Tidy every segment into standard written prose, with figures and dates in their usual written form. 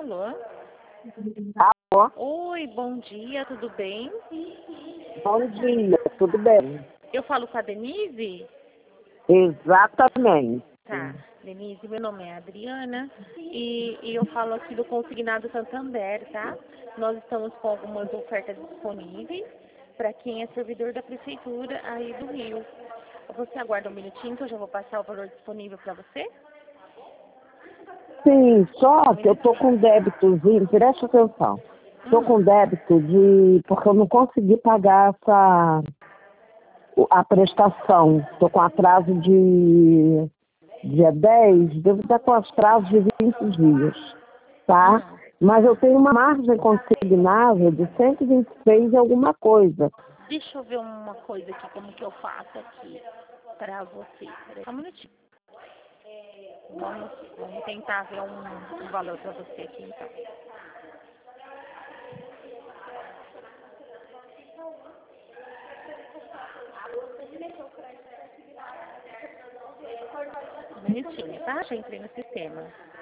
Alô? Alô? Oi, bom dia, tudo bem? Bom dia, tudo bem? Eu falo com a Denise? Exatamente. Tá. Denise, meu nome é Adriana e eu falo aqui do Consignado Santander, tá? Nós estamos com algumas ofertas disponíveis para quem é servidor da prefeitura aí do Rio. Você aguarda um minutinho que eu já vou passar o valor disponível para você? Sim, só que eu tô com débitozinho, presta atenção. Tô com débito porque eu não consegui pagar a prestação. Tô com atraso de dia 10, devo estar com atraso de 20 dias, tá? Mas eu tenho uma margem consignável de 126 e alguma coisa. Deixa eu ver uma coisa aqui, como que eu faço aqui para você. Peraí, só um minutinho. Vamos tentar ver um valor para você aqui, então. Um minutinho, tá? Já entrei no sistema.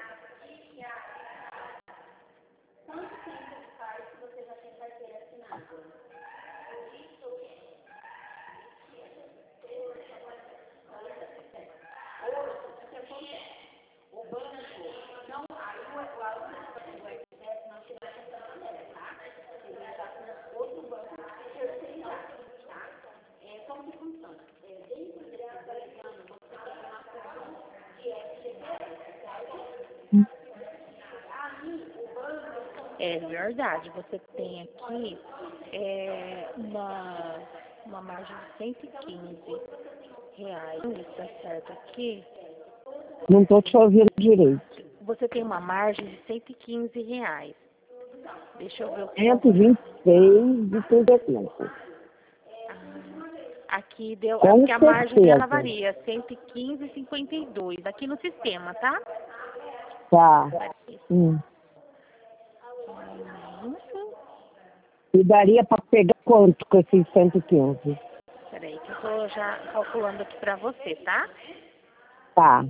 É verdade, você tem aqui uma margem de R$ 115. Está certo aqui? Não tô te ouvindo direito. Você tem uma margem de R$ 115. Deixa eu ver o que 126 e 35. aqui deu, Com porque a margem dela certeza. varia, 115,52 aqui no sistema, tá? Tá. E daria para pegar quanto com esses 115? Peraí, que eu tô já calculando aqui pra você, tá? Tá.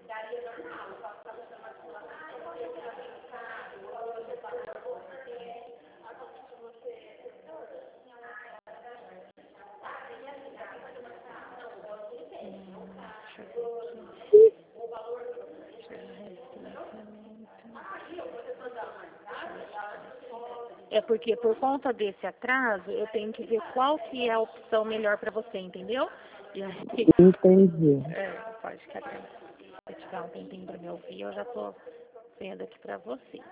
É porque por conta desse atraso, eu tenho que ver qual que é a opção melhor pra você, entendeu? E aí, Entendi. pode ficar tranquilo. Se tiver um tempinho pra me ouvir, eu já tô vendo aqui pra você.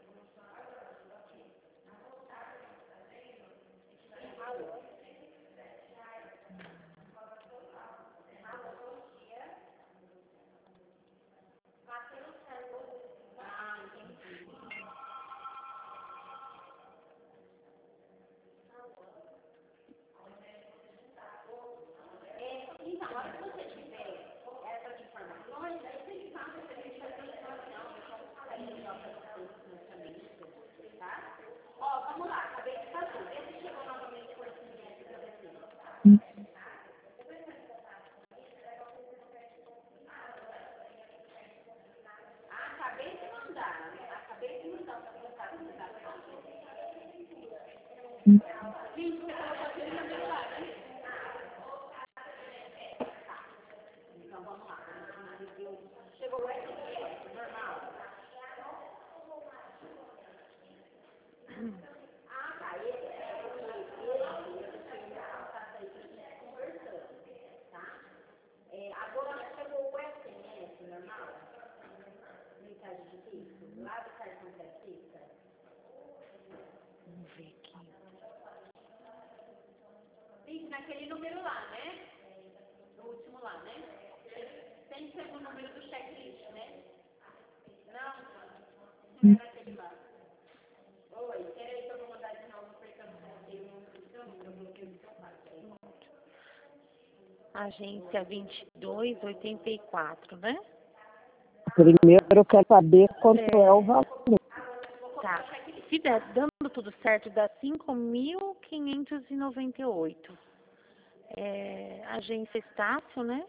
Vamos ver aqui. Naquele número lá, né? No último lá, né? Tem que ser o número do checklist, né? Não era aquele lá. Oi, peraí que eu vou mandar de novo porque eu não coloquei o número do seu número, eu bloqueei o seu quarto. Agência 2284, né? Primeiro eu quero saber quanto é o valor. Tá. Se der, dando tudo certo, dá 5.598. Agência Estácio, né?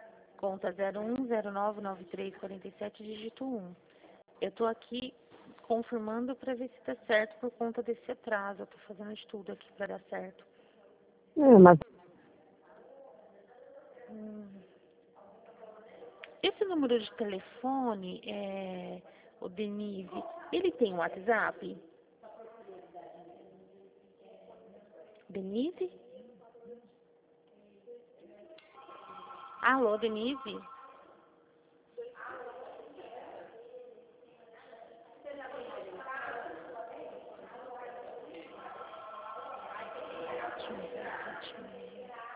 Conta 01099347, dígito 1. Eu tô aqui confirmando para ver se tá certo por conta desse atraso. Eu tô fazendo de tudo aqui para dar certo. Mas Esse número de telefone, o Denise, ele tem um WhatsApp? Denise? Alô, Denise? Deixa eu ver, 7:30.